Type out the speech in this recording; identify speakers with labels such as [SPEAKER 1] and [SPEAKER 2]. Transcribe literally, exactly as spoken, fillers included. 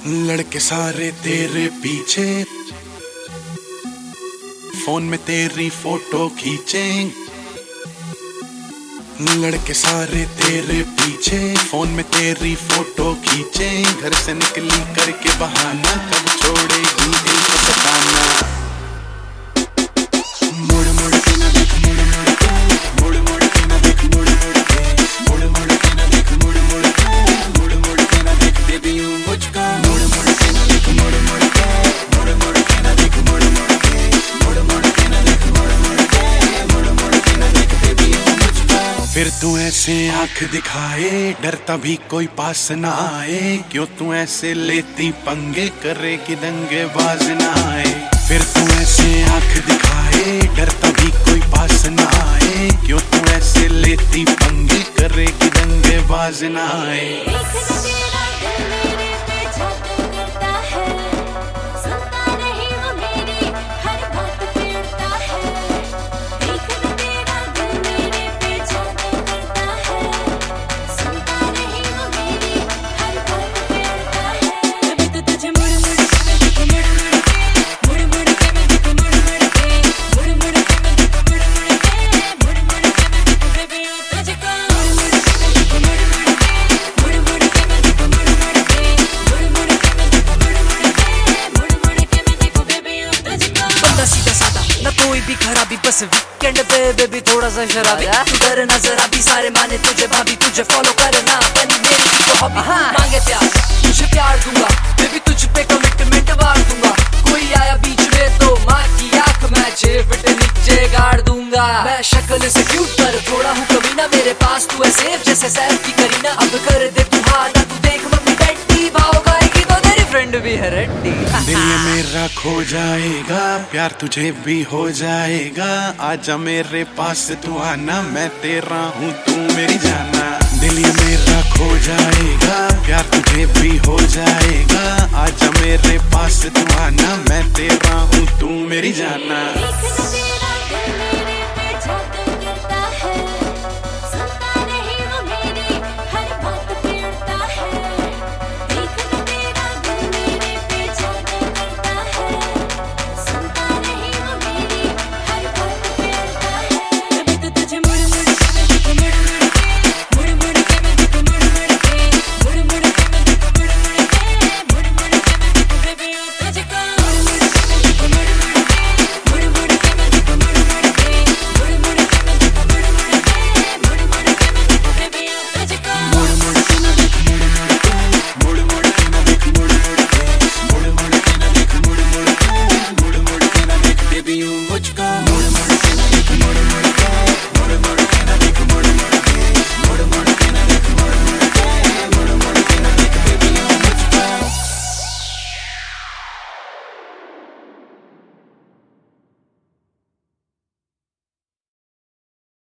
[SPEAKER 1] लड़के सारे तेरे पीछे, फोन में तेरी फोटो खींचे। लड़के सारे तेरे पीछे, फोन में तेरी फोटो खींचे। घर से निकली करके बहाना, कब छोड़ेगी इनको सताना। मुड़ मुड़ के ना देख, मुड़ मुड़ के, मुड़ मुड़ के ना देख, मुड़ मुड़ के, मुड़ मुड़ के ना देख, मुड़ मुड़ के, मुड़ मुड़ के ना देख बेबी यू मुझको। मुड़ मुड़ के ना देख, मुड़ मुड़ के, मुड़ मुड़ के ना देख, मुड़ मुड़ के, मुड़ मुड़ के ना देख, मुड़ मुड़ के, मुड़ मुड़ के ना देख बेबी यू मुझको। फिर तू ऐसे आंख दिखाए, डरता भी कोई पास ना आए। क्यों तू ऐसे लेती पंगे, करे कि दंगे बाज ना आए। फिर तू ऐसे आंख दिखाए, डरता भी कोई पास ना आए। क्यों तू ऐसे लेती पंगे, करे कि दंगे बाज ना आए।
[SPEAKER 2] कोई भी खराबी, बस वीकेंड पे बेबी थोड़ा सा शराबी। तू डर नजर आती, सारे माने तुझे भाभी, तुझे फॉलो करना बनी मेरी तो हॉबी। मांगे प्यार, तुझे प्यार दूंगा बेबी, तुझ पे कमिटमेंट वार दूंगा। कोई आया बीच में तो माँ की आंख मैं छह फीट नीचे गाड़ दूंगा। मैं शक्ल से क्यूट पर थोड़ा हूँ कभी ना, मेरे पास तू है सेफ जैसे सैफ की करीना। अब कर दे तू हाँ ना, तू देख मम्मी डैडी भाव गाएगी तो तेरी फ्रेंड भी है रेडी।
[SPEAKER 1] दिल ये मेरा खो जाएगा, प्यार तुझे भी हो जाएगा। आजा मेरे पास तू आना, मैं तेरा हूँ तू मेरी जाना। दिल ये मेरा खो जाएगा, प्यार तुझे भी हो जाएगा। आजा मेरे पास तू आना, मैं तेरा हूँ तू मेरी जाना।